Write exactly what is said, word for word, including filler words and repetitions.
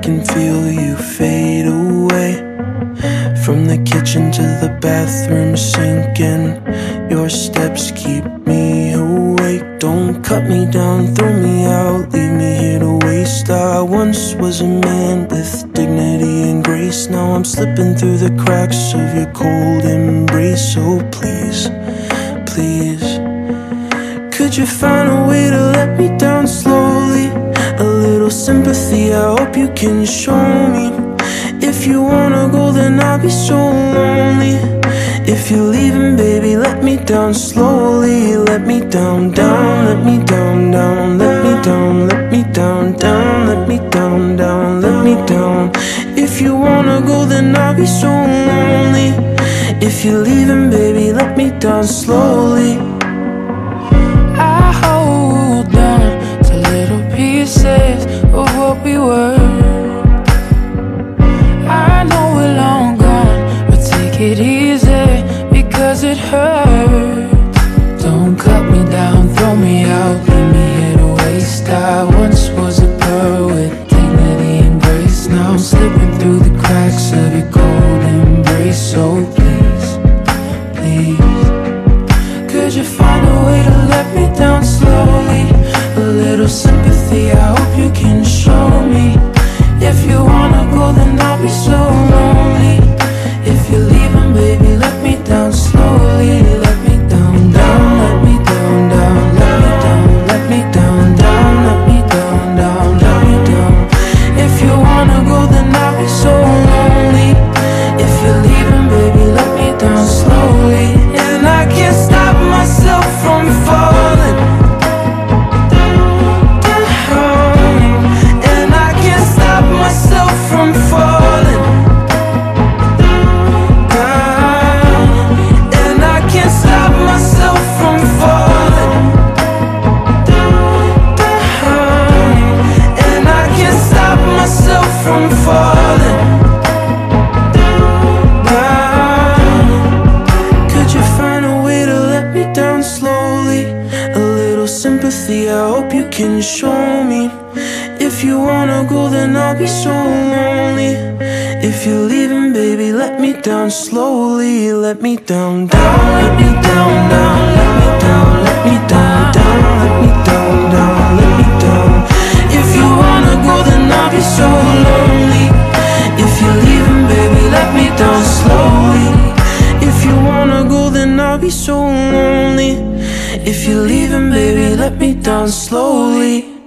can feel you fade away. From the kitchen to the bathroom sinking, your steps keep me awake. Don't cut me down, throw me out, leave me here to waste. I once was a man with dignity and grace. Now I'm slipping through the cracks of your cold embrace. So please, please, could you find a way to let me down slowly? A little sympathy, I hope you can show me. If you wanna go, then I'll be so lonely. If you're leaving, baby, let me down slowly. Let me down, down, let me down, down, let me down, let me down, down, let me down, down, let me down. If you wanna go, then I'll be so lonely. If you're leaving, baby, let me down slowly. I hold on to little pieces of what we were. I know we're long gone, but take it easy, because it hurts. Don't cut me down, throw me out, leave me here to waste. I once was a girl with dignity and grace. Now I'm slipping through the cracks of your cold embrace. So please, please, could you find a way to let me down slowly? A little sympathy, I hope you can show me. If you wanna go, then I'll be so lonely. If you're leaving, baby, let me down slowly. Let me down, down, let me down, down, let me down, let me down, down, let me down, down, let me down. If you wanna go, then I'll be so lonely. If you're leaving, baby, let me down slowly. And I can't stop myself from falling. Myself from falling down, and I can't stop myself from falling down, and I can't stop myself from falling down. Could you find a way to let me down slowly? A little sympathy, I hope you can show me. If you wanna go, then I'll be so lonely. If you're leaving, baby, let me down slowly. Let me down, down, let me down, down, let me down, let me down, down, let me down, down, let me down. If you wanna go, then I'll be so lonely. If you're leaving, baby, let me down slowly. If you wanna go, then I'll be so lonely. If you're leaving, baby, let me down slowly.